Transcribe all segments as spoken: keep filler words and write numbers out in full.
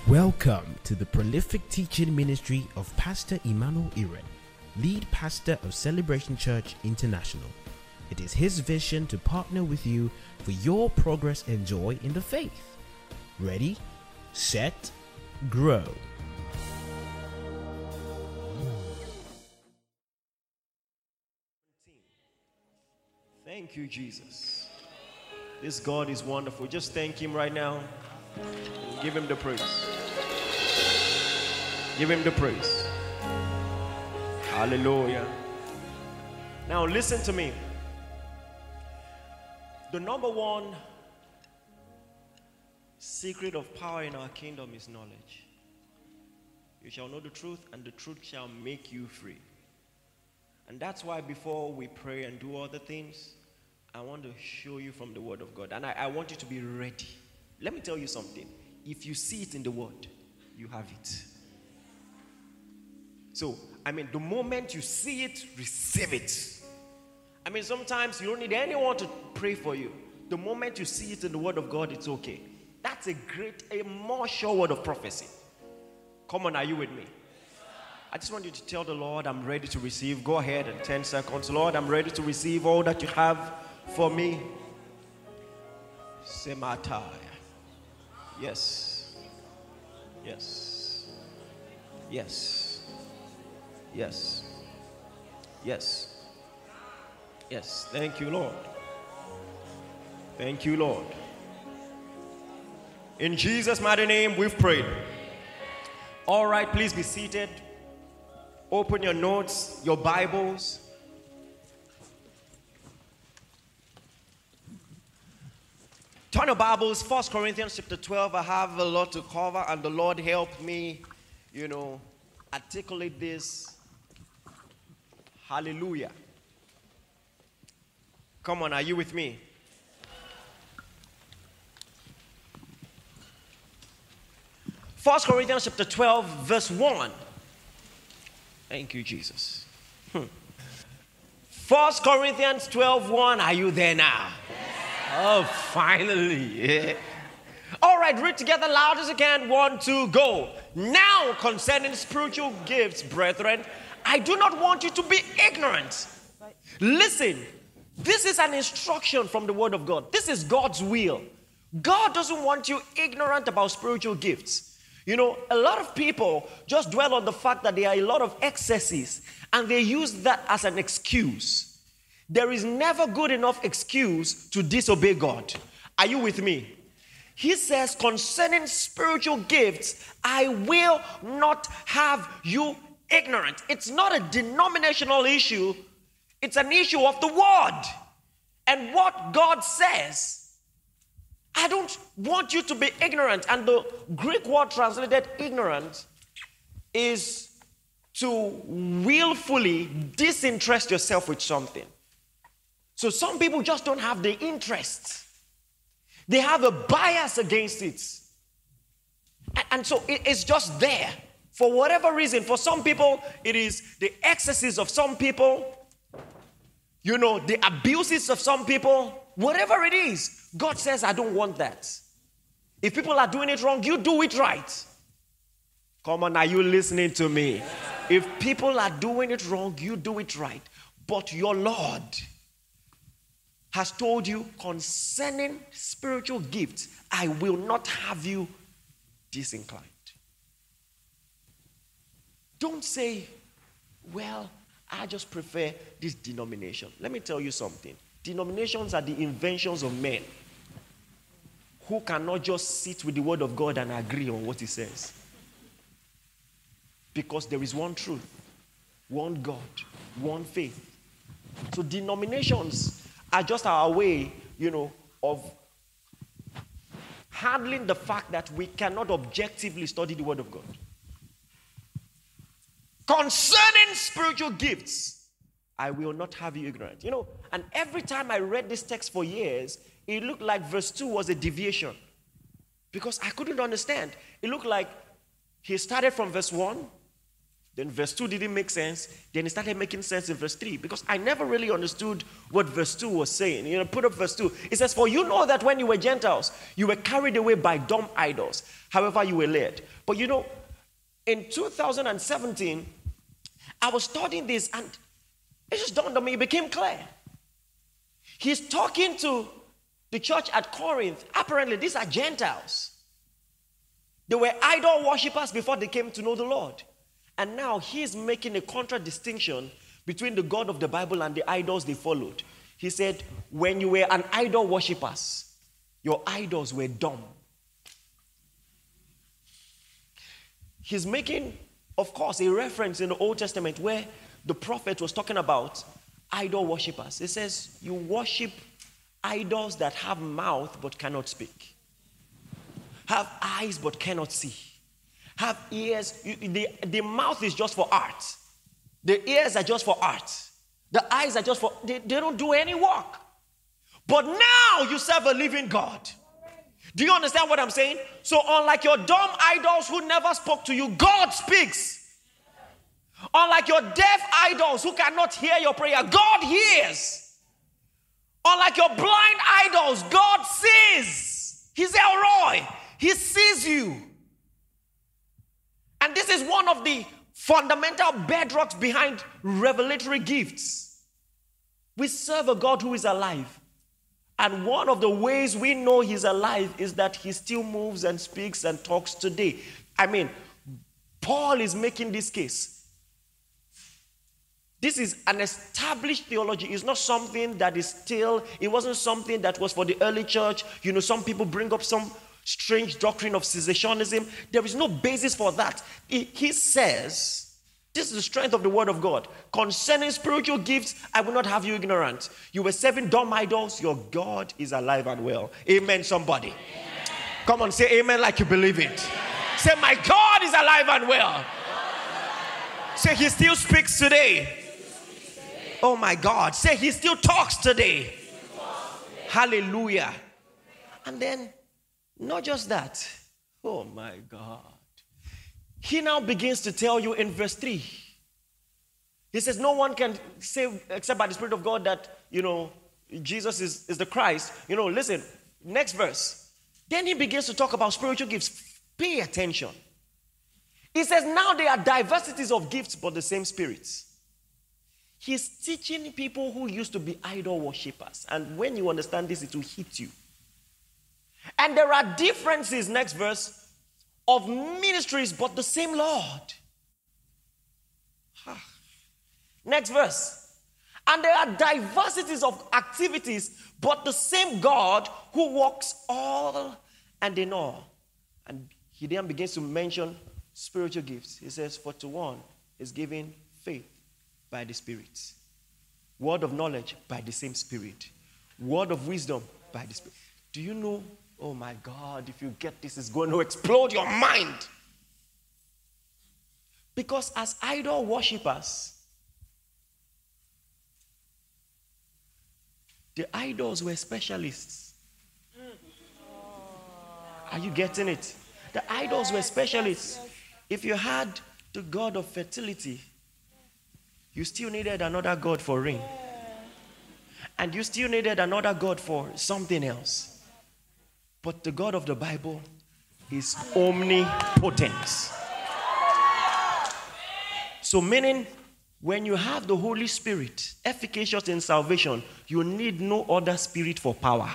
Welcome to the prolific teaching ministry of Pastor Emmanuel Iren, lead pastor of Celebration Church International. It is his vision to partner with you for your progress and joy in the faith. Ready, set, grow. Thank you, Jesus. This God is wonderful. Just thank him right now. Give him the praise. Give him the praise. Hallelujah. Now listen to me. The number one secret of power in our kingdom is knowledge. You shall know the truth, and the truth shall make you free. And that's why before we pray and do other things, I want to show you from the Word of God. And I, I want you to be ready. Let me tell you something. If you see it in the Word, you have it. So, I mean, the moment you see it, receive it. I mean, sometimes you don't need anyone to pray for you. The moment you see it in the Word of God, it's okay. That's a great, a more sure word of prophecy. Come on, are you with me? I just want you to tell the Lord, I'm ready to receive. Go ahead in ten seconds. Lord, I'm ready to receive all that you have for me. Sematai. Yes. Yes. Yes. Yes. Yes. Yes. Thank you, Lord. Thank you, Lord. In Jesus' mighty name, we've prayed. All right, please be seated. Open your notes, your Bibles. Turn your Bibles, First Corinthians chapter twelve. I have a lot to cover, and the Lord helped me, you know, articulate this. Hallelujah. Come on, are you with me? First Corinthians chapter twelve, verse one. Thank you, Jesus. Hmm. First Corinthians twelve, one. Are you there now? Oh, finally. Yeah. All right, read together loud as you can. One, two, go. Now, concerning spiritual gifts, brethren, I do not want you to be ignorant. Listen, this is an instruction from the Word of God. This is God's will. God doesn't want you ignorant about spiritual gifts. You know, a lot of people just dwell on the fact that there are a lot of excesses, and they use that as an excuse. There is never good enough excuse to disobey God. Are you with me? He says, concerning spiritual gifts, I will not have you ignorant. It's not a denominational issue. It's an issue of the Word. And what God says, I don't want you to be ignorant. And the Greek word translated ignorant is to willfully disinterest yourself with something. So some people just don't have the interest. They have a bias against it. And so it's just there. For whatever reason, for some people, it is the excesses of some people, you know, the abuses of some people, whatever it is. God says, I don't want that. If people are doing it wrong, you do it right. Come on, are you listening to me? If people are doing it wrong, you do it right. But your Lord has told you concerning spiritual gifts, I will not have you disinclined. Don't say, well, I just prefer this denomination. Let me tell you something. Denominations are the inventions of men who cannot just sit with the Word of God and agree on what He says. Because there is one truth, one God, one faith. So denominations are just our way, you know, of handling the fact that we cannot objectively study the Word of God. Concerning spiritual gifts, I will not have you ignorant. You know, and every time I read this text for years, it looked like verse two was a deviation. Because I couldn't understand. It looked like he started from verse one, Then verse two didn't make sense. Then it started making sense in verse three. Because I never really understood what verse two was saying. You know, put up verse two. It says, for you know that when you were Gentiles, you were carried away by dumb idols, however you were led. But you know, in two thousand seventeen, I was studying this and it just dawned on me, it became clear. He's talking to the church at Corinth. Apparently, these are Gentiles. They were idol worshippers before they came to know the Lord. And now he's making a contradistinction between the God of the Bible and the idols they followed. He said, when you were an idol worshippers, your idols were dumb. He's making, of course, a reference in the Old Testament where the prophet was talking about idol worshippers. He says, you worship idols that have mouth but cannot speak, have eyes but cannot see, have ears. The, the mouth is just for art. The ears are just for art. The eyes are just for, they, they don't do any work. But now you serve a living God. Do you understand what I'm saying? So unlike your dumb idols who never spoke to you, God speaks. Unlike your deaf idols who cannot hear your prayer, God hears. Unlike your blind idols, God sees. He's El Roy. He sees you. And this is one of the fundamental bedrocks behind revelatory gifts. We serve a God who is alive. And one of the ways we know he's alive is that he still moves and speaks and talks today. I mean, Paul is making this case. This is an established theology. It's not something that is still, it wasn't something that was for the early church. You know, some people bring up some strange doctrine of cessationism. There is no basis for that. He, he says, this is the strength of the word of God. Concerning spiritual gifts, I will not have you ignorant. You were serving dumb idols. Your God is alive and well. Amen, somebody. Amen. Come on, say amen like you believe it. Amen. Say, my God is alive and well. Say, he still speaks today. Oh my God. Say, he still talks today. Hallelujah. And then, not just that. Oh my God. He now begins to tell you in verse three. He says, no one can say except by the Spirit of God that, you know, Jesus is, is the Christ. You know, listen, next verse. Then he begins to talk about spiritual gifts. Pay attention. He says, now there are diversities of gifts, but the same spirits. He's teaching people who used to be idol worshippers. And when you understand this, it will hit you. And there are differences, next verse, of ministries, but the same Lord. Next verse. And there are diversities of activities, but the same God who works all and in all. And he then begins to mention spiritual gifts. He says, for to one is given faith by the Spirit, word of knowledge by the same Spirit, word of wisdom by the Spirit. Do you know, oh my God, if you get this, it's going to explode your mind. Because as idol worshippers, the idols were specialists. Are you getting it? The idols were specialists. If you had the god of fertility, you still needed another god for rain. And you still needed another god for something else. But the God of the Bible is omnipotent. So meaning, when you have the Holy Spirit, efficacious in salvation, you need no other spirit for power.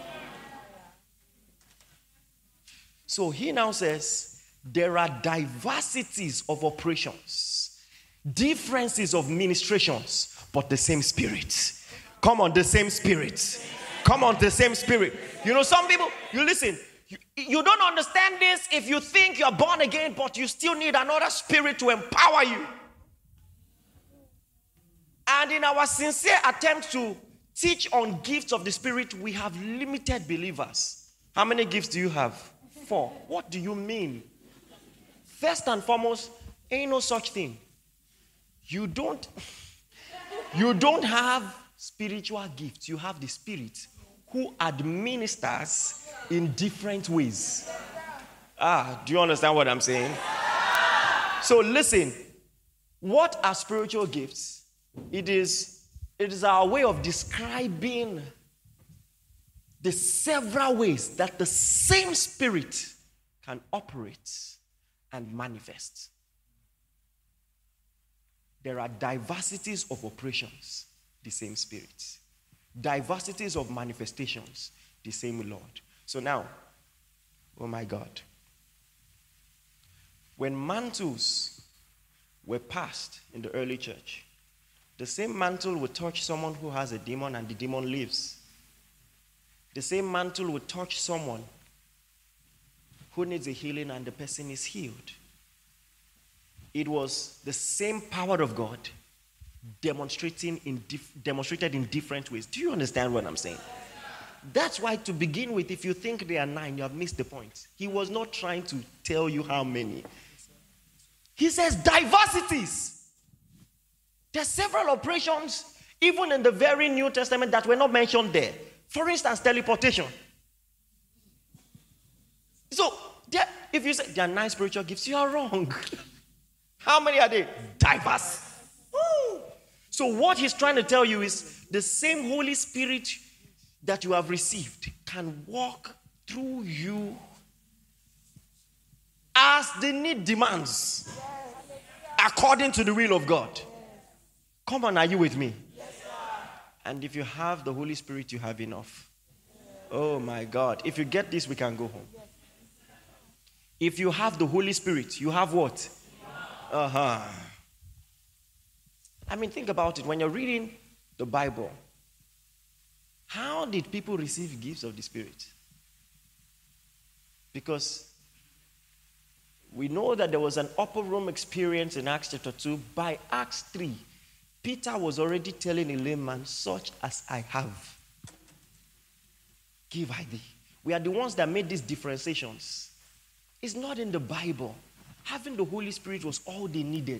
So he now says, there are diversities of operations, differences of ministrations, but the same spirit. Come on, the same spirit. Come on, the same spirit. You know, some people, you listen, you, you don't understand this if you think you're born again, but you still need another spirit to empower you. And in our sincere attempt to teach on gifts of the Spirit, we have limited believers. How many gifts do you have? Four. What do you mean? First and foremost, ain't no such thing. You don't, you don't have spiritual gifts. You have the Spirit who administers in different ways. Ah, do you understand what I'm saying? So listen, What are spiritual gifts? It is, it is our way of describing the several ways that the same Spirit can operate and manifest. There are diversities of operations, the same Spirit. Diversities of manifestations, the same Lord. So now, oh my God, when mantles were passed in the early church, the same mantle would touch someone who has a demon and the demon leaves. The same mantle would touch someone who needs a healing and the person is healed. It was the same power of God demonstrating in dif- demonstrated in different ways. Do you understand what I'm saying? That's why, to begin with, if you think there are nine, you have missed the point. He was not trying to tell you how many. He says diversities. There are several operations, even in the very New Testament, that were not mentioned there. For instance, teleportation. So, there, if you say there are nine spiritual gifts, you are wrong. How many are they? Diverse. Woo. So what he's trying to tell you is the same Holy Spirit that you have received can walk through you as the need demands, according to the will of God. Come on, are you with me? And if you have the Holy Spirit, you have enough. Oh my God. If you get this, we can go home. If you have the Holy Spirit, you have what? Uh-huh. I mean, think about it. When you're reading the Bible, how did people receive gifts of the Spirit? Because we know that there was an upper room experience in Acts chapter two. By Acts three, Peter was already telling a lame man, such as I have, give I thee. We are the ones that made these differentiations. It's not in the Bible. Having the Holy Spirit was all they needed.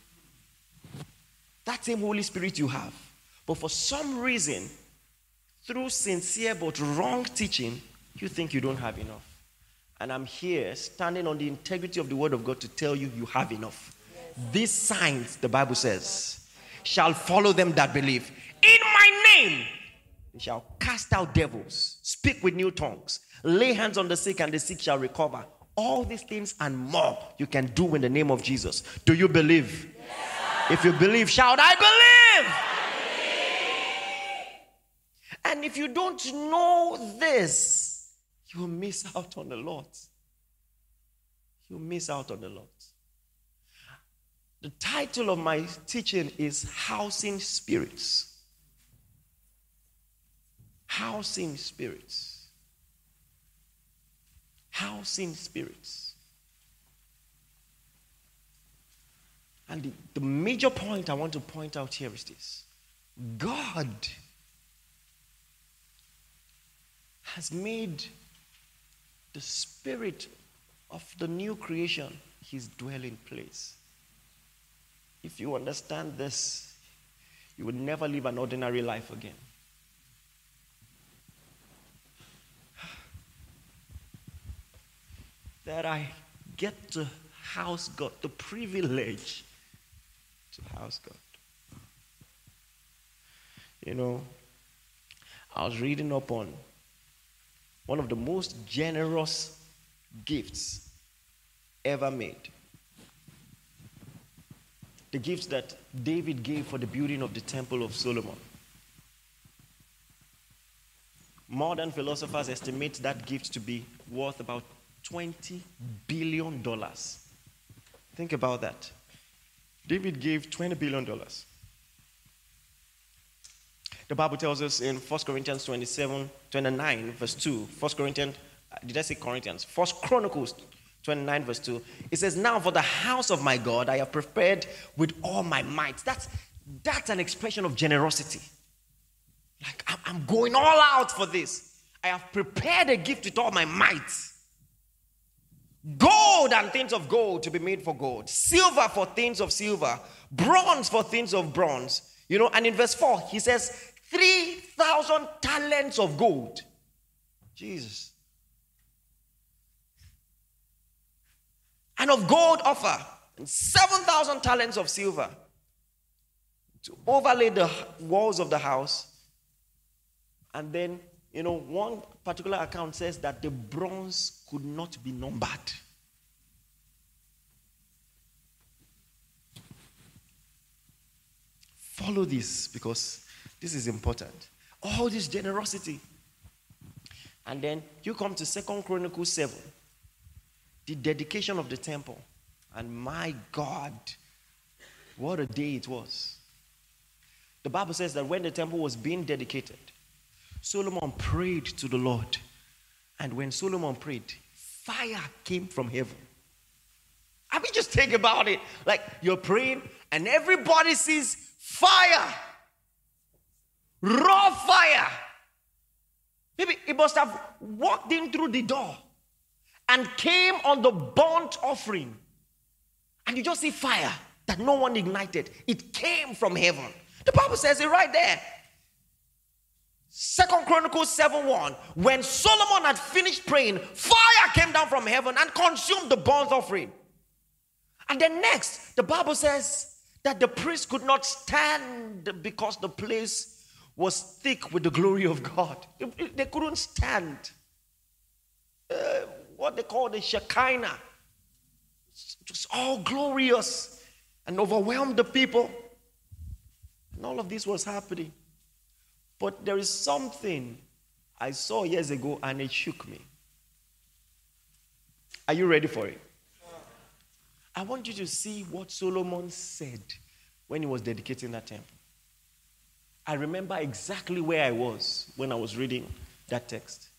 That same Holy Spirit you have. But for some reason, through sincere but wrong teaching, you think you don't have enough. And I'm here standing on the integrity of the Word of God to tell you you have enough. Yes. These signs, the Bible says, shall follow them that believe. In my name, they shall cast out devils, speak with new tongues, lay hands on the sick, and the sick shall recover. All these things and more you can do in the name of Jesus. Do you believe? Yes. If you believe, shout, I believe. I believe. And if you don't know this, you'll miss out on a lot. You'll miss out on a lot. The title of my teaching is Housing Spirits. Housing Spirits. Housing spirits. And the, the major point I want to point out here is this. God has made the spirit of the new creation his dwelling place. If you understand this, you will never live an ordinary life again. That I get to house God, the privilege to house God. You know, I was reading up on one of the most generous gifts ever made. The gifts that David gave for the building of the Temple of Solomon. Modern philosophers estimate that gift to be worth about twenty billion dollars. Think about that. David gave twenty billion dollars. The Bible tells us in First Corinthians twenty-seven, twenty-nine, verse two. First Corinthians, did I say Corinthians? First Chronicles twenty-nine, verse two. It says, now for the house of my God, I have prepared with all my might. That's, that's an expression of generosity. Like, I'm going all out for this. I have prepared a gift with all my might. Gold and things of gold to be made for gold. Silver for things of silver. Bronze for things of bronze. You know, and in verse four, he says, three thousand talents of gold. Jesus. And of gold offer. and seven thousand talents of silver to overlay the walls of the house. And then, you know, one particular account says that the bronze could not be numbered. Follow this because this is important. All this generosity. And then you come to Second Chronicles seven, the dedication of the temple. And my God, what a day it was. The Bible says that when the temple was being dedicated, Solomon prayed to the Lord. And when Solomon prayed, fire came from heaven. I mean, just think about it. Like, you're praying and everybody sees fire. Raw fire. Maybe it must have walked in through the door and came on the burnt offering. And you just see fire that no one ignited. It came from heaven. The Bible says it right there. Second Chronicles seven one. When Solomon had finished praying, fire came down from heaven and consumed the burnt offering. And then next, the Bible says that the priest could not stand because the place was thick with the glory of God. They couldn't stand. Uh, what they call the Shekinah. It was all glorious and overwhelmed the people. And all of this was happening. But there is something I saw years ago and it shook me. Are you ready for it? I want you to see what Solomon said when he was dedicating that temple. I remember exactly where I was when I was reading that text.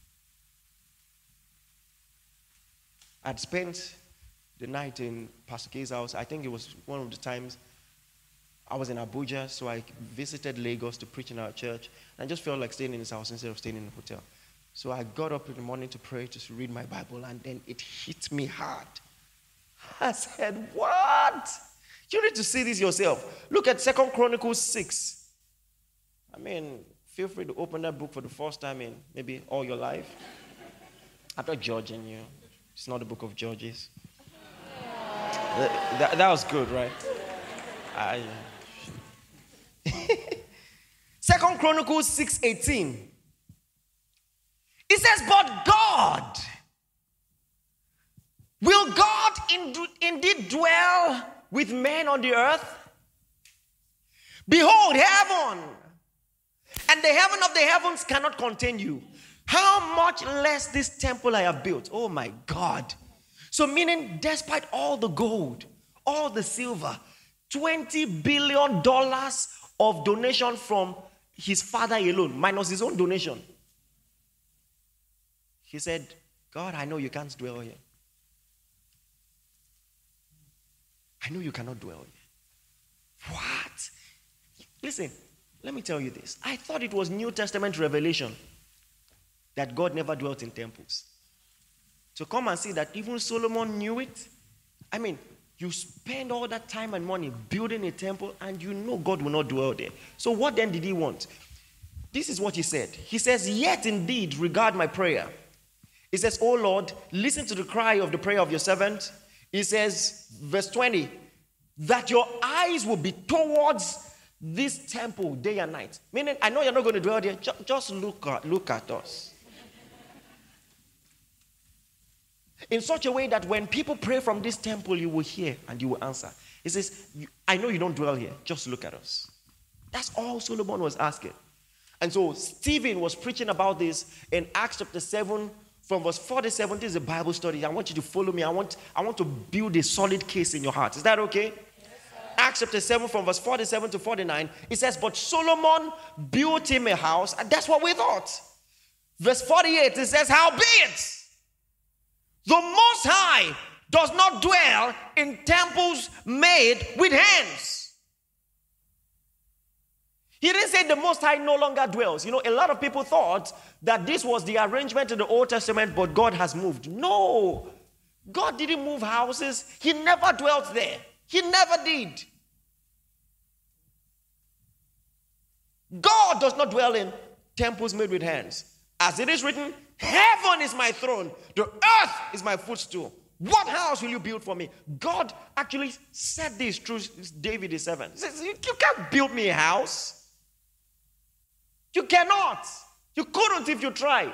I'd spent the night in Pastor K's house. I think it was one of the times I was in Abuja, so I visited Lagos to preach in our church. And I just felt like staying in his house instead of staying in a hotel. So I got up in the morning to pray, to read my Bible, and then it hit me hard. I said, what? You need to see this yourself. Look at Second Chronicles six. I mean, feel free to open that book for the first time in maybe all your life. I'm not judging you. It's not the book of Judges. that, that, that was good, right? I, Second Chronicles six eighteen. It says, but God, will God indeed dwell with men on the earth? Behold, heaven and the heaven of the heavens cannot contain you. How much less this temple I have built? Oh my God. So meaning, despite all the gold, all the silver, twenty billion dollars of donation from his father alone, minus his own donation. He said, God, I know you can't dwell here. I know you cannot dwell here. What? Listen, let me tell you this. I thought it was New Testament revelation that God never dwelt in temples. So come and see that even Solomon knew it. I mean, you spend all that time and money building a temple and you know God will not dwell there. So what then did he want? This is what he said. He says, yet indeed regard my prayer. He says, oh Lord, listen to the cry of the prayer of your servant. He says, verse twenty, that your eyes will be towards this temple day and night. Meaning, I know you're not going to dwell there. Just, just look at, look at us. In such a way that when people pray from this temple, you will hear and you will answer. He says, I know you don't dwell here. Just look at us. That's all Solomon was asking. And so Stephen was preaching about this in Acts chapter seven, from verse forty-seven. This is a Bible study. I want you to follow me. I want, I want to build a solid case in your heart. Is that okay? Yes, Acts chapter seven, from verse forty-seven to forty-nine. It says, but Solomon built him a house. And that's what we thought. Verse forty-eight, it says, howbeit, the Most High does not dwell in temples made with hands. He didn't say the Most High no longer dwells. You know, a lot of people thought that this was the arrangement in the Old Testament, but God has moved. No. God didn't move houses. He never dwelt there. He never did. God does not dwell in temples made with hands. As it is written, heaven is my throne, the earth is my footstool. What house will you build for me? God actually said this through David his servant. He says, you can't build me a house. You cannot. You couldn't if you tried.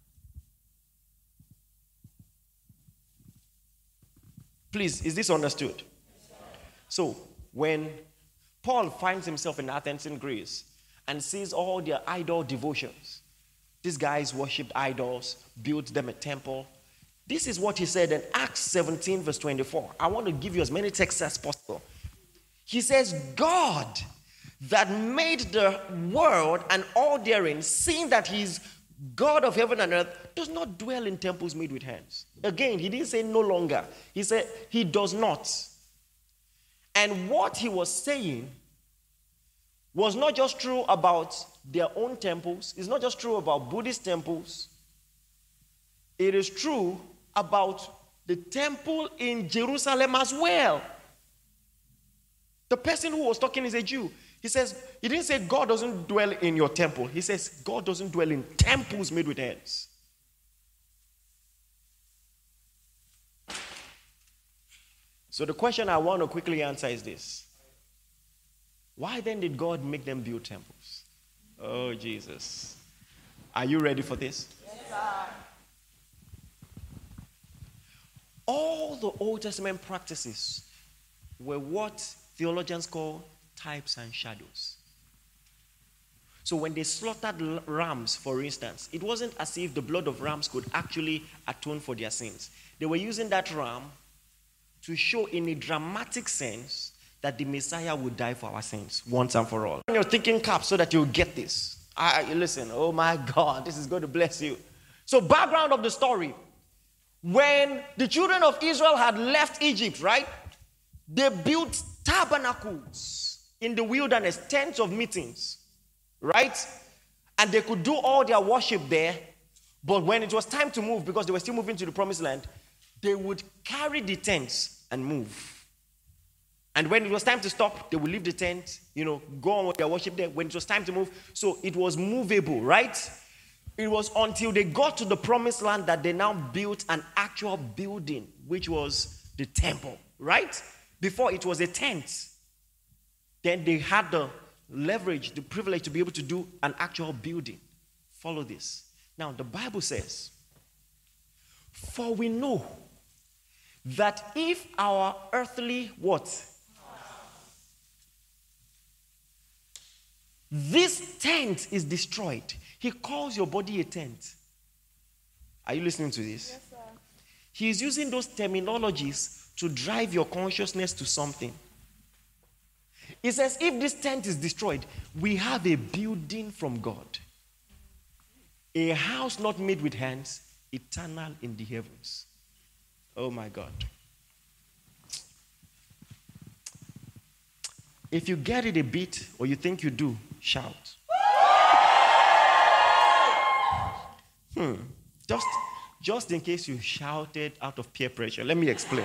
Please, is this understood? So, when Paul finds himself in Athens in Greece and sees all their idol devotions, these guys worshipped idols, built them a temple. This is what he said in Acts seventeen, verse twenty-four. I want to give you as many texts as possible. He says, God that made the world and all therein, seeing that he is God of heaven and earth, does not dwell in temples made with hands. Again, he didn't say no longer. He said he does not. And what he was saying was not just true about their own temples. It's not just true about Buddhist temples. It is true about the temple in Jerusalem as well. The person who was talking is a Jew. He says, he didn't say God doesn't dwell in your temple. He says God doesn't dwell in temples made with hands. So the question I want to quickly answer is this. Why then did God make them build temples? Oh, Jesus. Are you ready for this? Yes, sir. All the Old Testament practices were what theologians call types and shadows. So when they slaughtered rams, for instance, it wasn't as if the blood of rams could actually atone for their sins. They were using that ram to show in a dramatic sense that the Messiah would die for our sins once and for all. And you're thinking cap so that you'll get this. I, listen, oh my God, this is going to bless you. So background of the story. When the children of Israel had left Egypt, right? They built tabernacles in the wilderness, tents of meetings, right? And they could do all their worship there. But when it was time to move, because they were still moving to the promised land, they would carry the tents and move. And when it was time to stop, they would leave the tent, you know, go on with their worship there. When it was time to move, so it was movable, right? It was until they got to the promised land that they now built an actual building, which was the temple, right? Before it was a tent. Then they had the leverage, the privilege to be able to do an actual building. Follow this. Now, the Bible says, for we know that if our earthly what? This tent is destroyed. He calls your body a tent. Are you listening to this? Yes, sir. He is using those terminologies to drive your consciousness to something. He says, if this tent is destroyed, we have a building from God. A house not made with hands, eternal in the heavens. Oh my God. If you get it a bit, or you think you do, shout. Hmm. Just, just in case you shouted out of peer pressure, let me explain.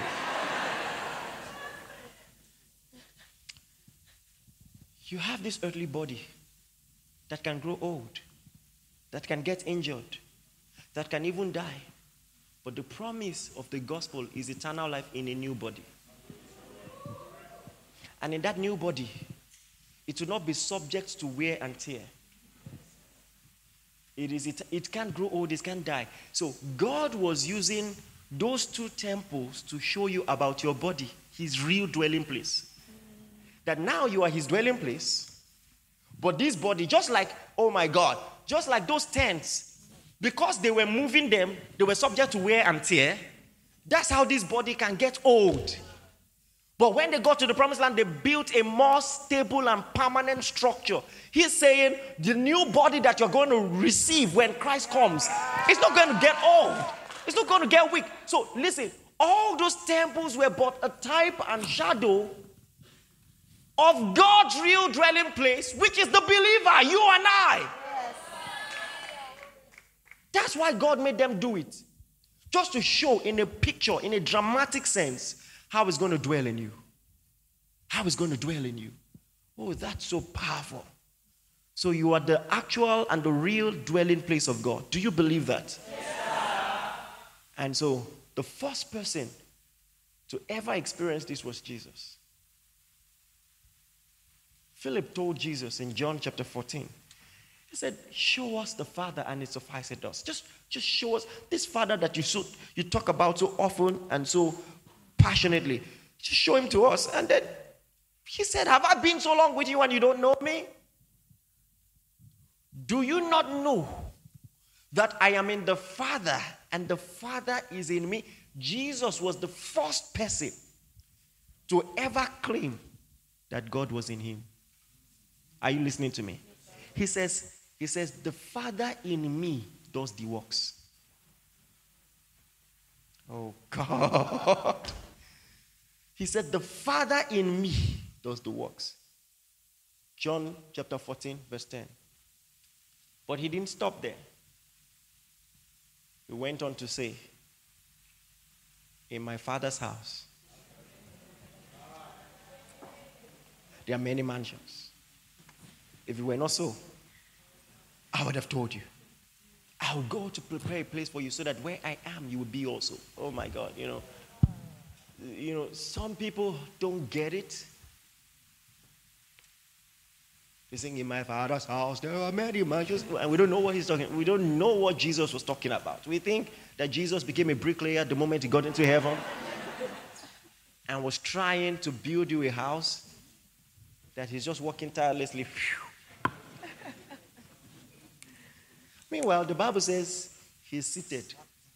You have this earthly body that can grow old, that can get injured, that can even die. But the promise of the gospel is eternal life in a new body. And in that new body, it will not be subject to wear and tear. It, is, it, it can't grow old, it can't die. So God was using those two temples to show you about your body, his real dwelling place. That now you are his dwelling place, but this body, just like, oh my God, just like those tents, because they were moving them, they were subject to wear and tear. That's how this body can get old. But when they got to the promised land, they built a more stable and permanent structure. He's saying the new body that you're going to receive when Christ comes, it's not going to get old. It's not going to get weak. So listen, all those temples were but a type and shadow of God's real dwelling place, which is the believer, you and I. Yes. That's why God made them do it. Just to show in a picture, in a dramatic sense, how it's going to dwell in you. How it's going to dwell in you. Oh, that's so powerful. So you are the actual and the real dwelling place of God. Do you believe that? Yes. And so the first person to ever experience this was Jesus. Philip told Jesus in John chapter fourteen, he said, show us the Father and it suffices us. Just, just show us this Father that you so you talk about so often and so passionately. Just show him to us. And then he said, have I been so long with you and you don't know me? Do you not know that I am in the Father and the Father is in me? Jesus was the first person to ever claim that God was in him. Are you listening to me? He says, he says, the Father in me does the works. Oh God. He said, the Father in me does the works. John chapter fourteen, verse ten. But he didn't stop there. He went on to say, in my Father's house, there are many mansions. If it were not so, I would have told you. I will go to prepare a place for you so that where I am, you will be also. Oh my God, you know. You know, some people don't get it. They sing, in my Father's house, there are many mansions. And we don't know what he's talking. We don't know what Jesus was talking about. We think that Jesus became a bricklayer the moment he got into heaven and was trying to build you a house that he's just working tirelessly. Meanwhile, the Bible says he's seated.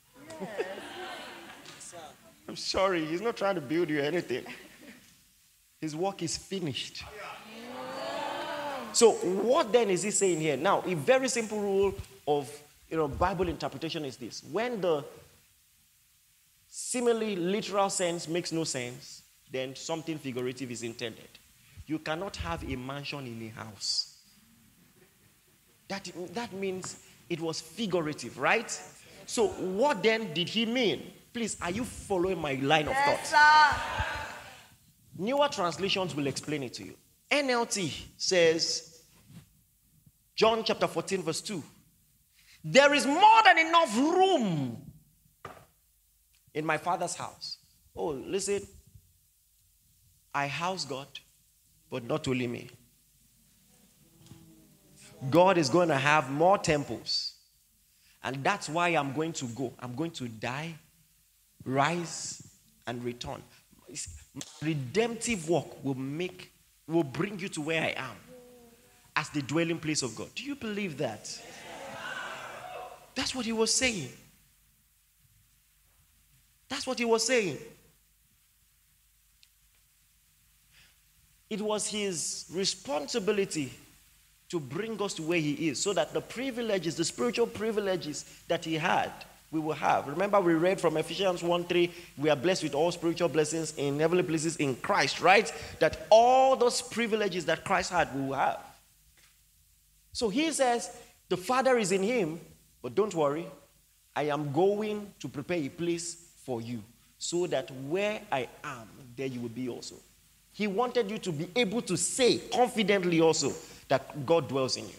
I'm sorry, he's not trying to build you anything. His work is finished. So what then is he saying here? Now, a very simple rule of you know Bible interpretation is this. When the seemingly literal sense makes no sense, then something figurative is intended. You cannot have a mansion in a house. That, that means it was figurative, right? So what then did he mean? Please, are you following my line of thought? Yes, Newer translations will explain it to you. N L T says, John chapter fourteen, verse two. There is more than enough room in my Father's house. Oh, listen. I house God, but not only me. God is going to have more temples. And that's why I'm going to go. I'm going to die, rise, and return. Redemptive work will make, will bring you to where I am as the dwelling place of God. Do you believe that? That's what he was saying. That's what he was saying. It was his responsibility to bring us to where he is, so that the privileges, the spiritual privileges that he had, we will have. Remember, we read from Ephesians one three, we are blessed with all spiritual blessings in heavenly places in Christ, right? That all those privileges that Christ had, we will have. So he says, the Father is in him, but don't worry, I am going to prepare a place for you, so that where I am, there you will be also. He wanted you to be able to say confidently also that God dwells in you.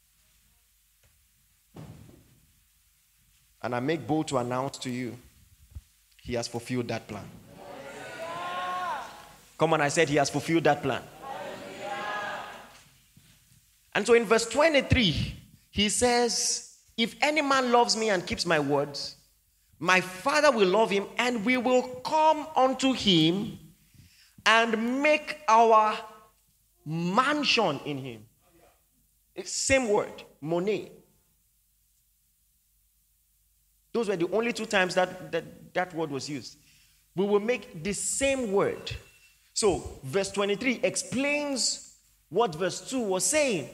And I make bold to announce to you, he has fulfilled that plan. Come on, I said he has fulfilled that plan. And so in verse twenty-three, he says, if any man loves me and keeps my words, my Father will love him, and we will come unto him and make our mansion in him. It's same word, money. Those were the only two times that, that that word was used. We will make the same word. So, verse twenty-three explains what verse two was saying.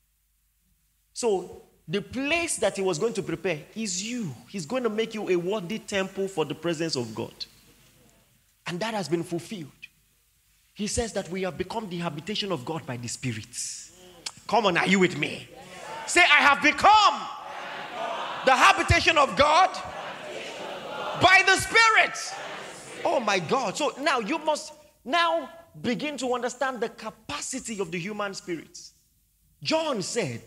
So, the place that he was going to prepare is you. He's going to make you a worthy temple for the presence of God. And that has been fulfilled. He says that we have become the habitation of God by the Spirit. Come on, are you with me? Yes. Say, I have become, I have become the habitation of God, habitation of God by the Spirit. Spirit. Oh my God. So now you must now begin to understand the capacity of the human spirit. John said,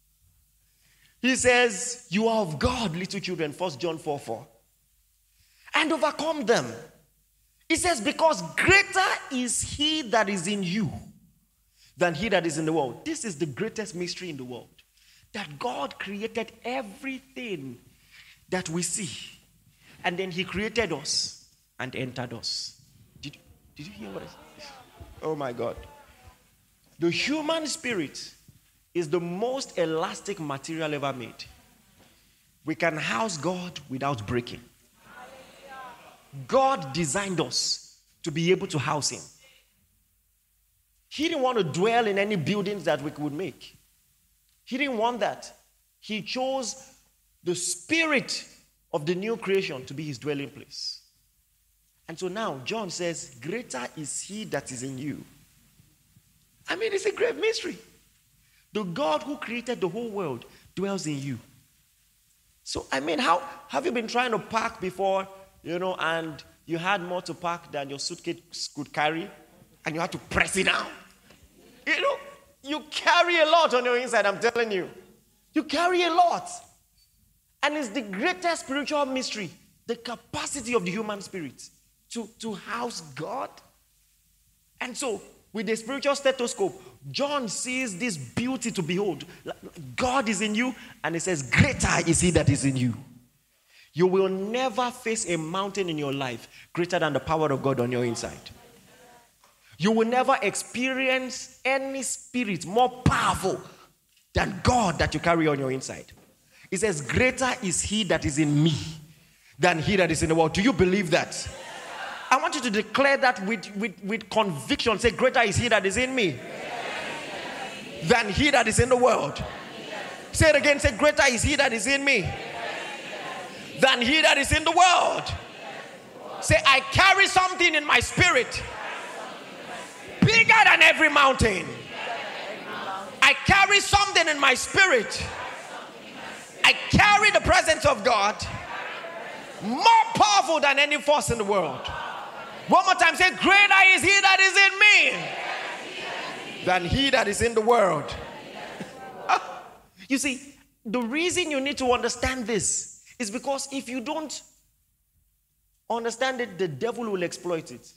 he says, you are of God, little children, First John four four. and overcome them. It says, because greater is he that is in you than he that is in the world. This is the greatest mystery in the world. That God created everything that we see. And then he created us and entered us. Did, did you hear what I said? Oh my God. The human spirit is the most elastic material ever made. We can house God without breaking. God designed us to be able to house him. He didn't want to dwell in any buildings that we could make. He didn't want that. He chose the spirit of the new creation to be his dwelling place. And so now John says, greater is he that is in you. I mean, it's a great mystery. The God who created the whole world dwells in you. So, I mean, how have you been trying to pack before, you know, and you had more to pack than your suitcase could carry, and you had to press it down? You know, you carry a lot on your inside, I'm telling you. You carry a lot. And it's the greatest spiritual mystery, the capacity of the human spirit to, to house God. And so, with the spiritual stethoscope, John sees this beauty to behold. God is in you, and it says, greater is he that is in you. You will never face a mountain in your life greater than the power of God on your inside. You will never experience any spirit more powerful than God that you carry on your inside. It says, greater is he that is in me than he that is in the world. Do you believe that? I want you to declare that with, with, with conviction. Say, greater is he that is in me than he that is in the world. Say it again. Say, greater is he that is in me than he that is in the world. Say, I carry something in my spirit bigger than every mountain. I carry something in my spirit. I carry the presence of God more powerful than any force in the world. One more time, say, greater is he that is in me than he that is in the world. You see, the reason you need to understand this is because if you don't understand it, the devil will exploit it.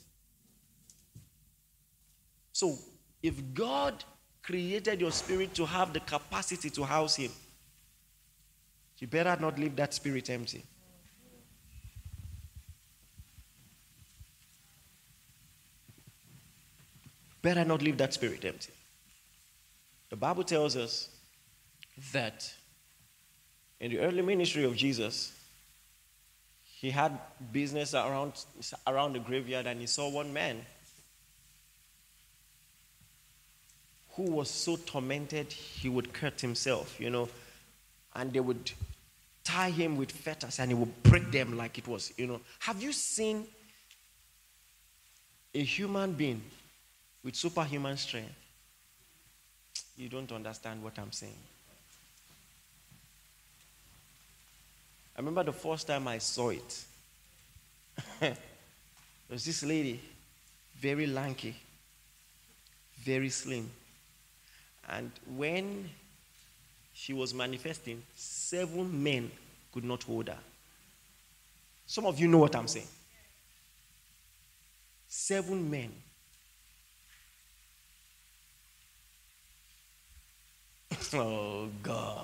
So, if God created your spirit to have the capacity to house him, you better not leave that spirit empty. Better not leave that spirit empty. The Bible tells us that in the early ministry of Jesus, he had business around, around the graveyard, and he saw one man who was so tormented he would cut himself, you know, and they would tie him with fetters and he would break them like it was, you know. Have you seen a human being with superhuman strength? You don't understand what I'm saying. I remember the first time I saw it. There was this lady, very lanky, very slim. And when she was manifesting, seven men could not hold her. Some of you know what I'm saying. Seven men. Oh, God.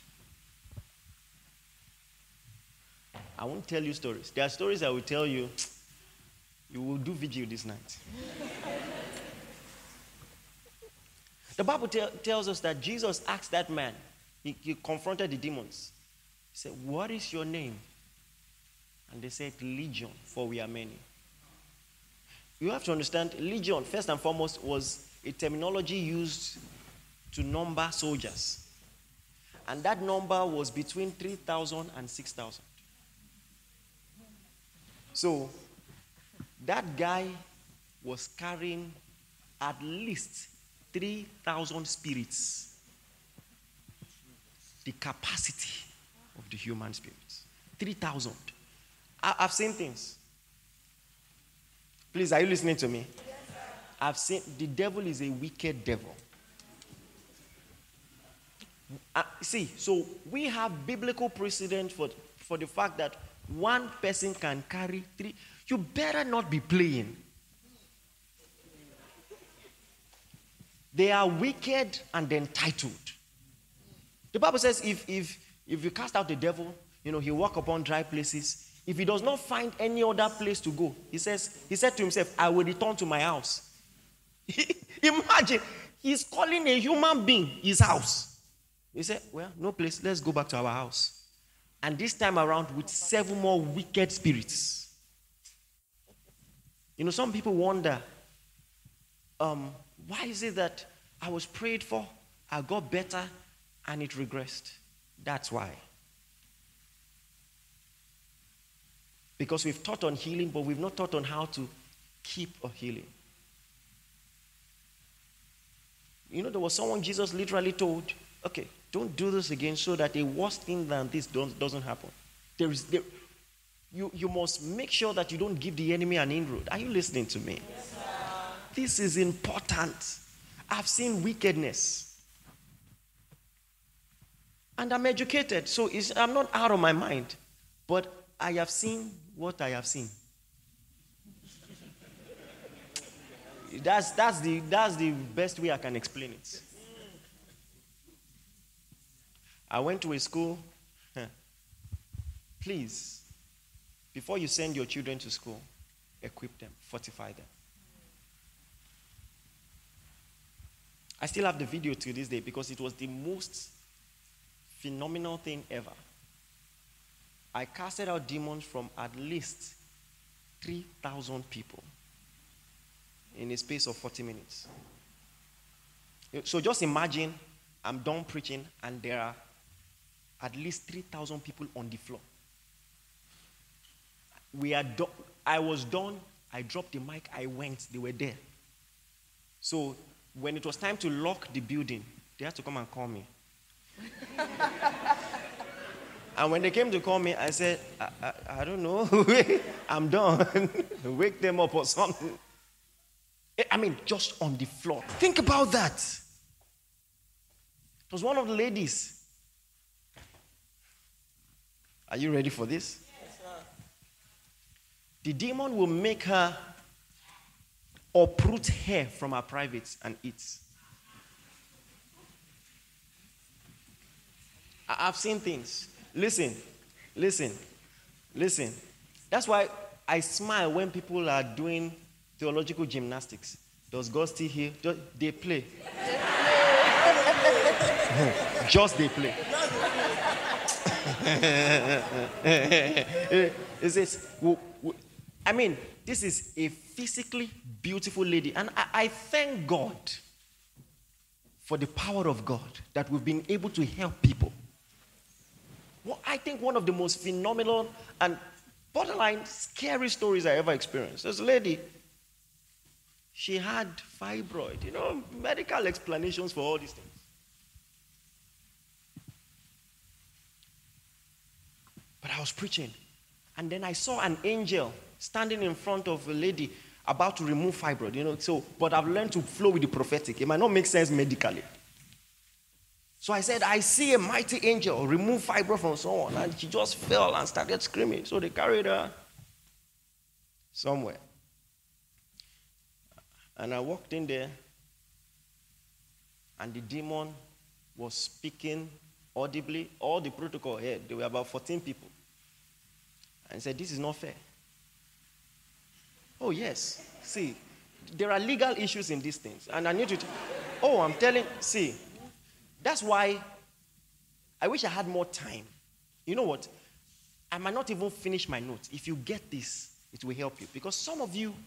I won't tell you stories. There are stories I will tell you. You will do vigil this night. The Bible te- tells us that Jesus asked that man, he, he confronted the demons. He said, what is your name? And they said, Legion, for we are many. You have to understand, Legion, first and foremost, was a terminology used to number soldiers. And that number was between three thousand and six thousand. So, that guy was carrying at least three thousand spirits. The capacity of the human spirits. three thousand. I've seen things. Please, are you listening to me? Yes, sir. I've seen, the devil is a wicked devil. Uh, see, so we have biblical precedent for, for the fact that One person can carry three. You better not be playing. They are wicked and entitled. The Bible says if, if, if you cast out the devil, you know, he walk upon dry places. If he does not find any other place to go, he says, he said to himself, I will return to my house. Imagine, he's calling a human being his house. He said, well, no place, let's go back to our house. And this time around with seven more wicked spirits. You know, some people wonder, um, why is it that I was prayed for, I got better, and it regressed? That's why. Because we've taught on healing, but we've not taught on how to keep a healing. You know, there was someone Jesus literally told, okay, don't do this again so that a worse thing than this don't, doesn't happen. There is, there, you, you must make sure that you don't give the enemy an inroad. Are you listening to me? Yes, sir. This is important. I've seen wickedness. And I'm educated, so it's, I'm not out of my mind. But I have seen what I have seen. That's, that's, the, that's the best way I can explain it. I went to a school. Please, before you send your children to school, equip them, fortify them. I still have the video to this day because it was the most phenomenal thing ever. I casted out demons from at least three thousand people in a space of forty minutes. So just imagine I'm done preaching and there are at least three thousand people on the floor. We are do- I was done. I dropped the mic. I went. They were there. So when it was time to lock the building, they had to come and call me. And when they came to call me, I said, I, I, I don't know. I'm done. Wake them up or something. I mean, just on the floor. Think about that. It was one of the ladies. Are you ready for this? Yes, sir. The demon will make her uproot hair from her privates and eat. I- I've seen things. Listen, listen, listen. That's why I smile when people are doing theological gymnastics. Does God still hear? Just, they play. Just they play. It says, I mean, this is a physically beautiful lady. And I, I thank God for the power of God that we've been able to help people. Well, I think one of the most phenomenal and borderline scary stories I ever experienced. This lady, she had fibroid. You know, medical explanations for all these things. But I was preaching, and then I saw an angel standing in front of a lady about to remove fibroid. You know, so but I've learned to flow with the prophetic. It might not make sense medically. So I said, I see a mighty angel remove fibroid from someone, and she just fell and started screaming. So they carried her somewhere. And I walked in there, and the demon was speaking audibly. All the protocol here, there were about fourteen people. And said, this is not fair. Oh, yes. See, there are legal issues in these things. And I need to, t- oh, I'm telling, see, that's why I wish I had more time. You know what? I might not even finish my notes. If you get this, it will help you. Because some of you,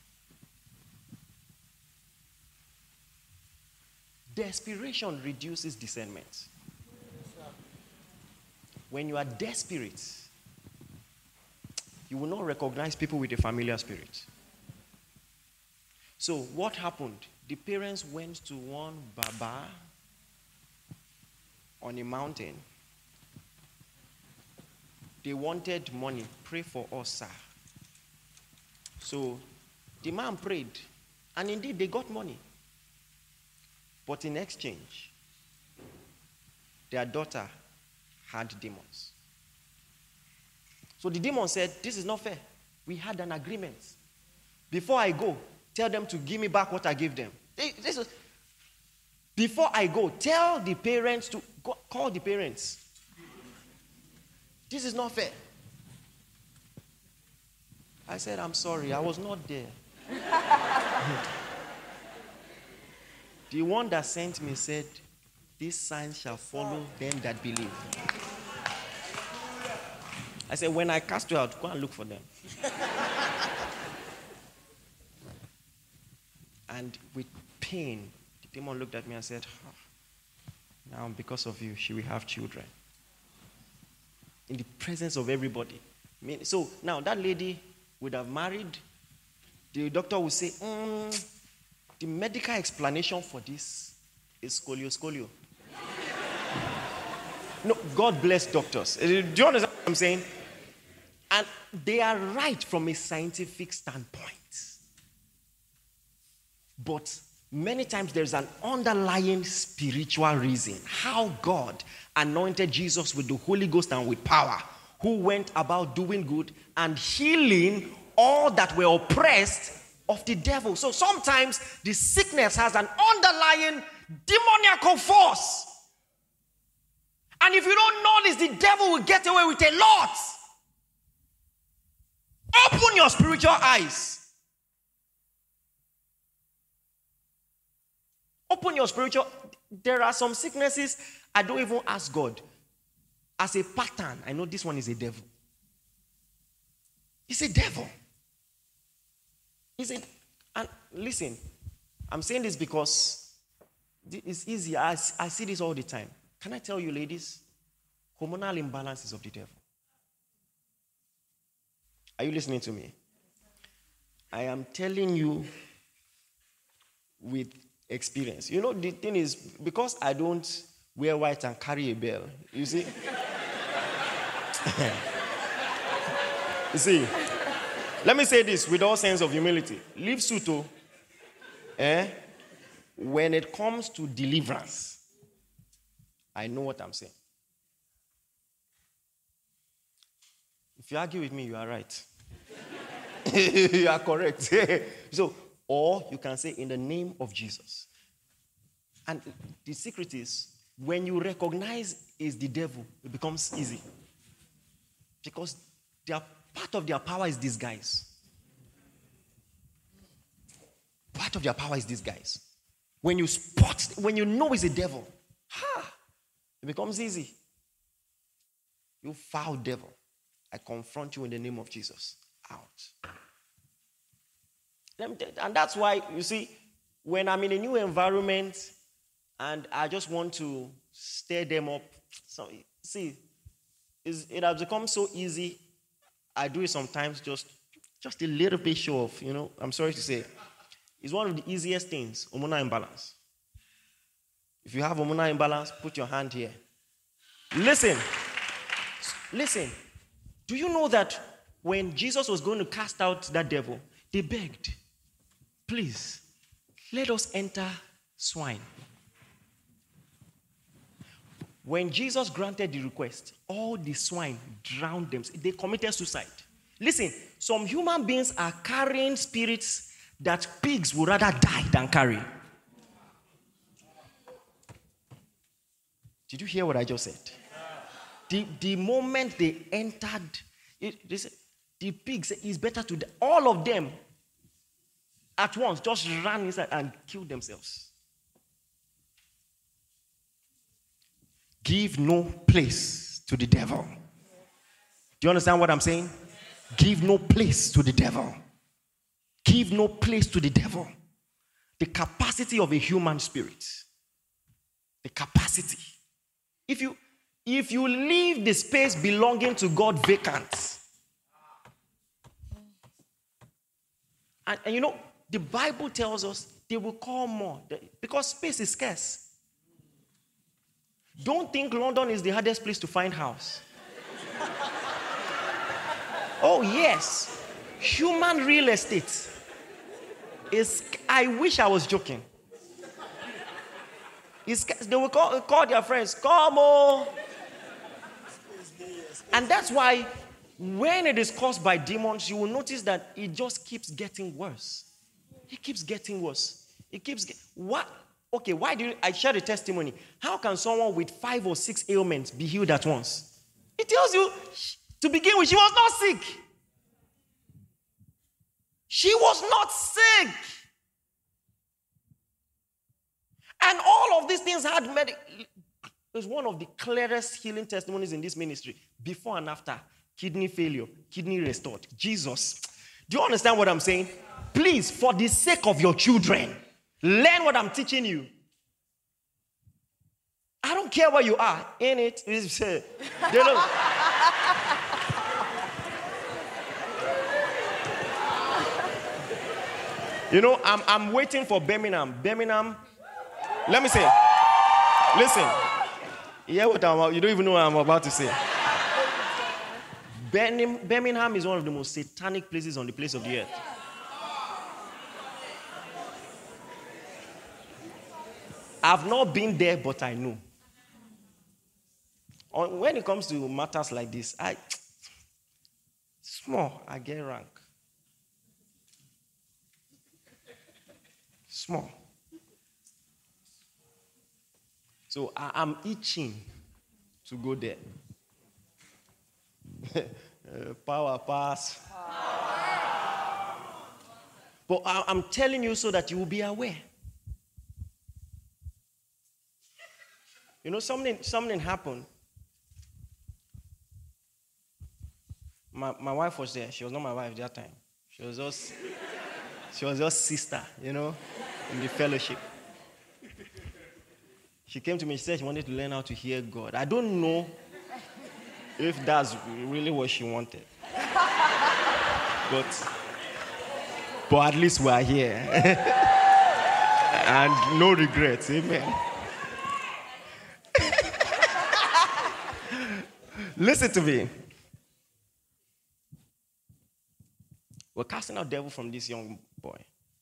desperation reduces discernment. When you are desperate, you will not recognize people with a familiar spirit. So what happened? The parents went to one Baba on a mountain. They wanted money. Pray for us, sir. So the man prayed, and indeed they got money. But in exchange, their daughter had demons. So the demon said, this is not fair. We had an agreement. Before I go, tell them to give me back what I gave them. This is, before I go, tell the parents to go, call the parents. This is not fair. I said, I'm sorry, I was not there. The one that sent me said, these signs shall follow them that believe. I said, when I cast you out, go and look for them. And with pain, the demon looked at me and said, oh, now because of you, she will have children. In the presence of everybody. I mean, so now that lady would have married. The doctor would say, mm, the medical explanation for this is scolio, scolio. No, God bless doctors. Do you understand what I'm saying? And they are right from a scientific standpoint. But many times there's an underlying spiritual reason how God anointed Jesus with the Holy Ghost and with power, who went about doing good and healing all that were oppressed of the devil. So sometimes the sickness has an underlying demoniacal force. And if you don't notice, the devil will get away with a lot. Open your spiritual eyes. Open your spiritual. There are some sicknesses I don't even ask God. As a pattern, I know this one is a devil. It's a devil. Is it? And listen, I'm saying this because it's easy. I, I see this all the time. Can I tell you, ladies? Hormonal imbalance is of the devil. Are you listening to me? I am telling you with experience. You know, the thing is, because I don't wear white and carry a bell, you see? You see? Let me say this with all sense of humility. Leave Suto, eh? When it comes to deliverance, I know what I'm saying. If you argue with me, you are right. You are correct. So, or you can say, in the name of Jesus. And the secret is, when you recognize it's the devil, it becomes easy. Because their, part of their power is disguise. Part of their power is disguise. When you spot, when you know it's a devil, ha, it becomes easy. You foul devil, I confront you in the name of Jesus. Out. And that's why, you see, when I'm in a new environment and I just want to stir them up, so see, it has become so easy. I do it sometimes just, just a little bit show off, you know. I'm sorry to say. It's one of the easiest things, hormonal imbalance. If you have hormonal imbalance, put your hand here. Listen. Listen. Do you know that when Jesus was going to cast out that devil, they begged, please, let us enter swine. When Jesus granted the request, all the swine drowned themselves. They committed suicide. Listen, some human beings are carrying spirits that pigs would rather die than carry. Did you hear what I just said? The, the moment they entered, it, they said, the pigs, it's better to die. All of them at once just ran inside and killed themselves. Give no place to the devil. Do you understand what I'm saying? Give no place to the devil. Give no place to the devil. The capacity of a human spirit. The capacity. If you, if you leave the space belonging to God vacant, and, and you know, the Bible tells us they will call more because space is scarce. Don't think London is the hardest place to find house. Oh, yes. Human real estate is, I wish I was joking. It's, they will call, call their friends, come on. And that's why when it is caused by demons, you will notice that it just keeps getting worse. It keeps getting worse. It keeps get, what? Okay, why do you, I share the testimony? How can someone with five or six ailments be healed at once? It tells you, to begin with, she was not sick. She was not sick. And all of these things had made it. It's one of the clearest healing testimonies in this ministry. Before and after, kidney failure, kidney restored. Jesus. Do you understand what I'm saying? Please, for the sake of your children, learn what I'm teaching you. I don't care where you are. In it, it's, uh, they don't. You know, I'm, I'm waiting for Birmingham. Birmingham, let me say, listen. Hear what I'm, you don't even know what I'm about to say. Birmingham is one of the most satanic places on the face of the earth. I've not been there, but I know. When it comes to matters like this, I small, I get rank. Small. So I, I'm itching to go there. uh, power pass. But I, I'm telling you so that you will be aware. You know, something something happened. My my wife was there. She was not my wife that time. She was just she was just sister, you know, in the fellowship. She came to me, she said she wanted to learn how to hear God. I don't know if that's really what she wanted. But, but at least we're here. And no regrets, amen. Listen to me. We're casting out devil from this young boy.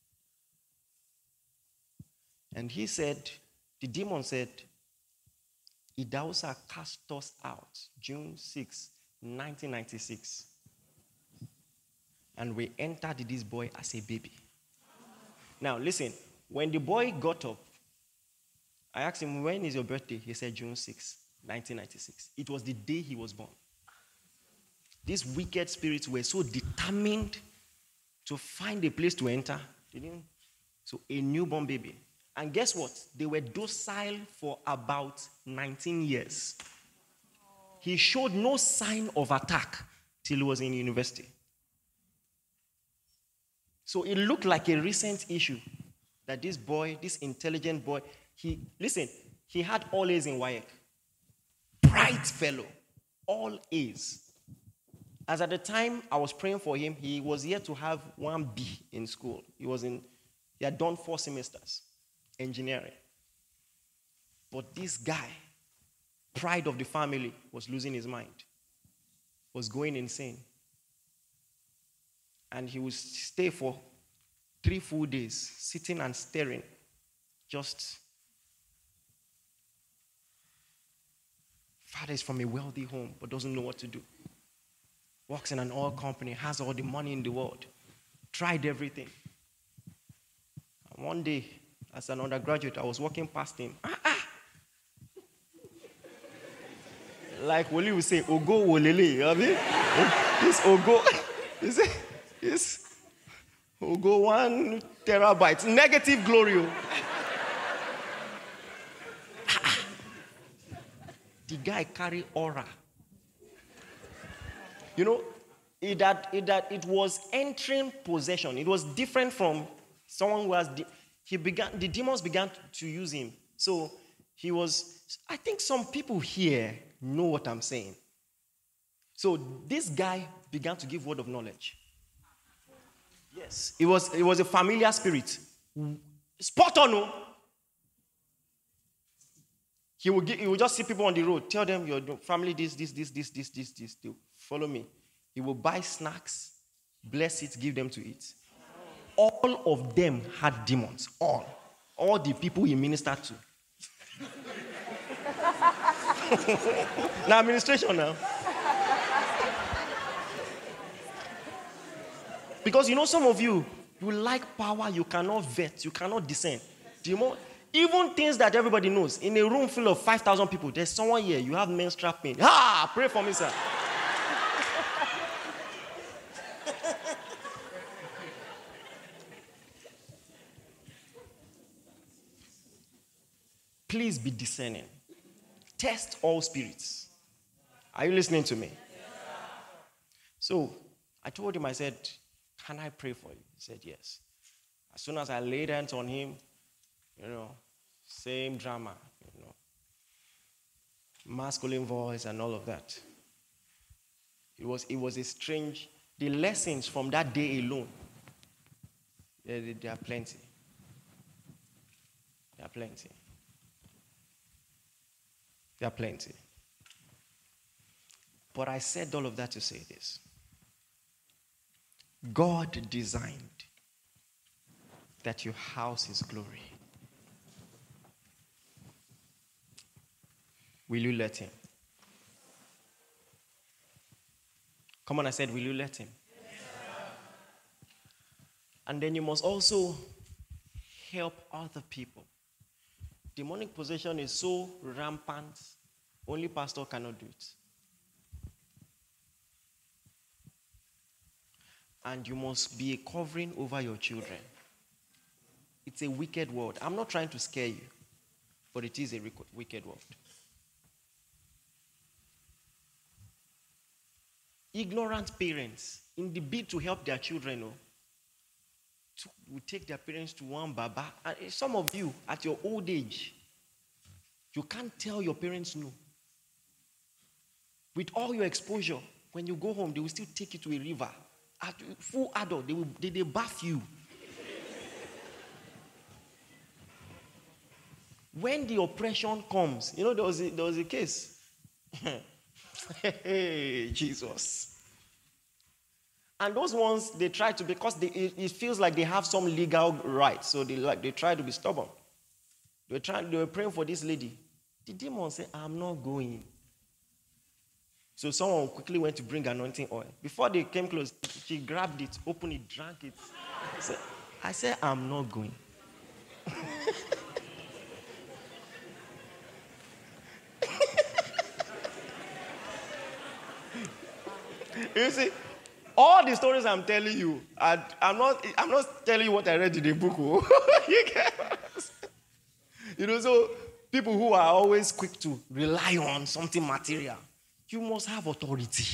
And he said, the demon said, Idausa cast us out June sixth, nineteen ninety-six. And we entered this boy as a baby. Now, listen, when the boy got up, I asked him, when is your birthday? He said, June sixth, nineteen ninety-six. It was the day he was born. These wicked spirits were so determined to find a place to enter. So a newborn baby. And guess what? They were docile for about nineteen years. He showed no sign of attack till he was in university. So it looked like a recent issue that this boy, this intelligent boy, he, listen, he had all A's in W A E C. Bright fellow. All A's. As at the time I was praying for him, he was yet to have one B in school. He was in, he had done four semesters. Engineering. But this guy, pride of the family, was losing his mind, was going insane. And he would stay for three full days, sitting and staring. Just, father is from a wealthy home, but doesn't know what to do. Works in an oil company, has all the money in the world. Tried everything. And one day, as an undergraduate, I was walking past him. Ah, ah. Like Woli would say, Ogo Wolele. I mean, this Ogo, is it? This Ogo one terabyte. Negative glory. Ah, the guy carry aura. You know, it, that, it, that it was entering possession. It was different from someone who has... De- He began, the demons began to use him. So he was, I think some people here know what I'm saying. So this guy began to give word of knowledge. Yes. It was, it was a familiar spirit. Spot on, no? He would, give, he would just see people on the road, tell them, your family this, this, this, this, this, this, this, this. Follow me. He will buy snacks, bless it, give them to eat. All of them had demons. All. All the people he ministered to. Now, administration now. Because you know, some of you, you like power, you cannot vet, you cannot discern. Do you know? Even things that everybody knows. In a room full of five thousand people, there's someone here, you have menstrual pain. Ah, pray for me, sir. Please be discerning. Test all spirits. Are you listening to me? So, I told him, I said, can I pray for you? He said, yes. As soon as I laid hands on him, you know, same drama, you know, masculine voice and all of that. It was, it was a strange, the lessons from that day alone, there, there are plenty. There are plenty. There are plenty. But I said all of that to say this. God designed that you house his glory. Will you let him? Come on, I said, will you let him? Yes. And then you must also help other people. Demonic possession is so rampant, only pastor cannot do it. And you must be a covering over your children. It's a wicked world. I'm not trying to scare you, but it is a wicked world. Ignorant parents, in the bid to help their children, oh, to, will take their parents to one baba. And some of you, at your old age, you can't tell your parents no. With all your exposure, when you go home, they will still take you to a river. At full adult, they will they, they bath you. When the oppression comes, you know, there was a, there was a case. Hey, Jesus. And those ones, they try to, because they, it, it feels like they have some legal rights, so they like they try to be stubborn. They were trying, they were praying for this lady. The demon said, I'm not going. So someone quickly went to bring anointing oil. Before they came close, she grabbed it, opened it, drank it. So I said, I'm not going. You see, all the stories I'm telling you, I, I'm not I'm not telling you what I read in the book. Oh. You get it? You know, so people who are always quick to rely on something material, you must have authority.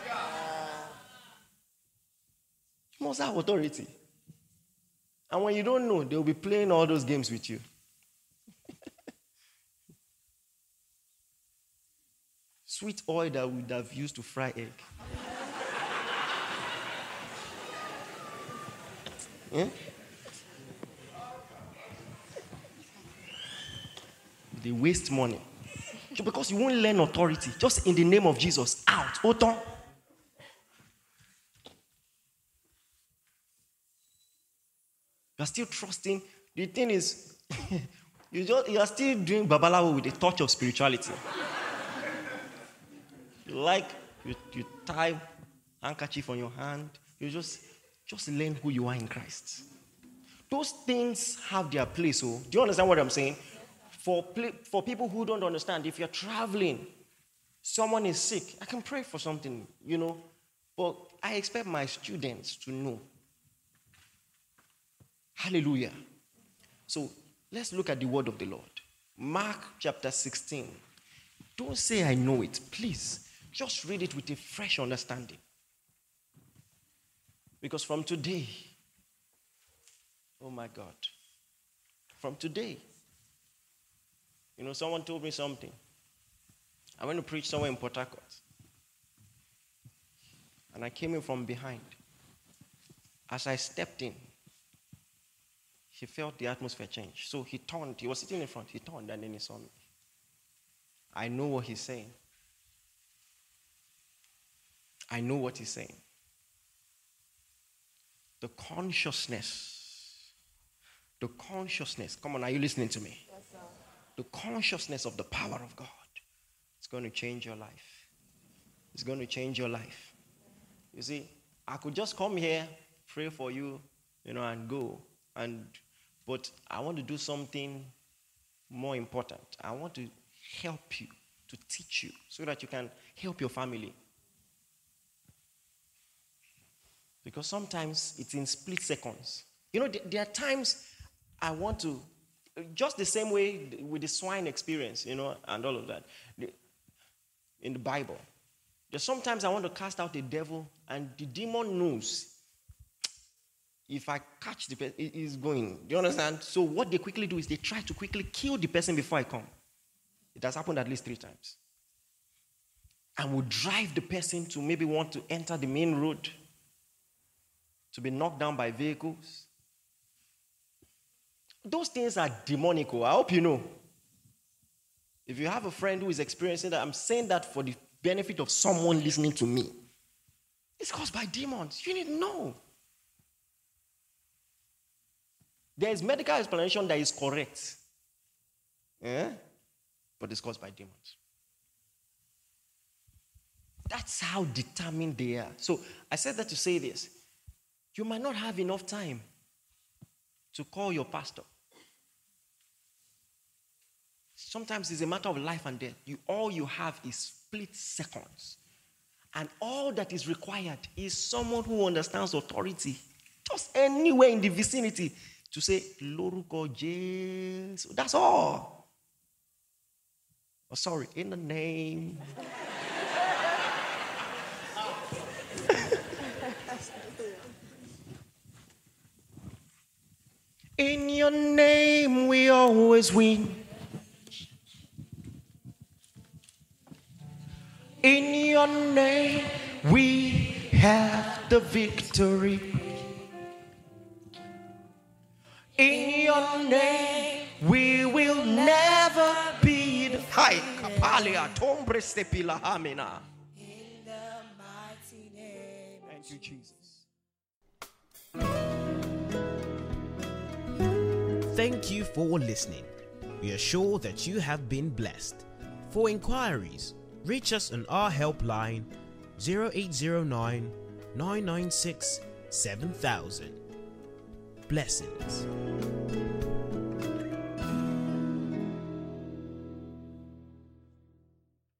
You must have authority. And when you don't know, they'll be playing all those games with you. Sweet oil that we would have used to fry egg. Yeah? They waste money. Because you won't learn authority. Just in the name of Jesus. Out. Oton. You're still trusting. The thing is, you just you are still doing babalawo with a touch of spirituality. You like, you, you tie handkerchief on your hand. You just, just learn who you are in Christ. Those things have their place. Oh, do you understand what I'm saying? For, for people who don't understand, if you're traveling, someone is sick, I can pray for something, you know. But I expect my students to know. Hallelujah. So let's look at the word of the Lord. Mark chapter sixteen. Don't say I know it. Please, just read it with a fresh understanding. Because from today, oh my God, from today, you know, someone told me something. I went to preach somewhere in Port Harcourt. And I came in from behind. As I stepped in, he felt the atmosphere change. So he turned. He was sitting in front. He turned and then he saw me. I know what he's saying. I know what he's saying. The consciousness. The consciousness. Come on, are you listening to me? Yes, sir. The consciousness of the power of God. It's going to change your life. It's going to change your life. You see, I could just come here pray for you, you know, and go. And but I want to do something more important. I want to help you, to teach you, so that you can help your family. Because sometimes it's in split seconds. You know, there are times I want to, just the same way with the swine experience, you know, and all of that. In the Bible, there's sometimes I want to cast out a devil, and the demon knows if I catch the person, he's going. Do you understand? So what they quickly do is they try to quickly kill the person before I come. It has happened at least three times. And will drive the person to maybe want to enter the main road, to be knocked down by vehicles. Those things are demonical. I hope you know. If you have a friend who is experiencing that, I'm saying that for the benefit of someone listening to me. It's caused by demons. You need to know. There is medical explanation that is correct. Yeah? But it's caused by demons. That's how determined they are. So I said that to say this. You might not have enough time to call your pastor. Sometimes it's a matter of life and death. You, all you have is split seconds. And all that is required is someone who understands authority. Just anywhere in the vicinity to say, Loruko Jesu. That's all. Oh, sorry, in the name. In your name we always win. In your name we have the victory. In your name we will never be the high kapalia tombre stepila hamina. In the mighty name. Thank you, Jesus. Thank you for listening. We are sure that you have been blessed. For inquiries, reach us on our helpline zero eight zero nine, nine nine six, seven thousand. Blessings.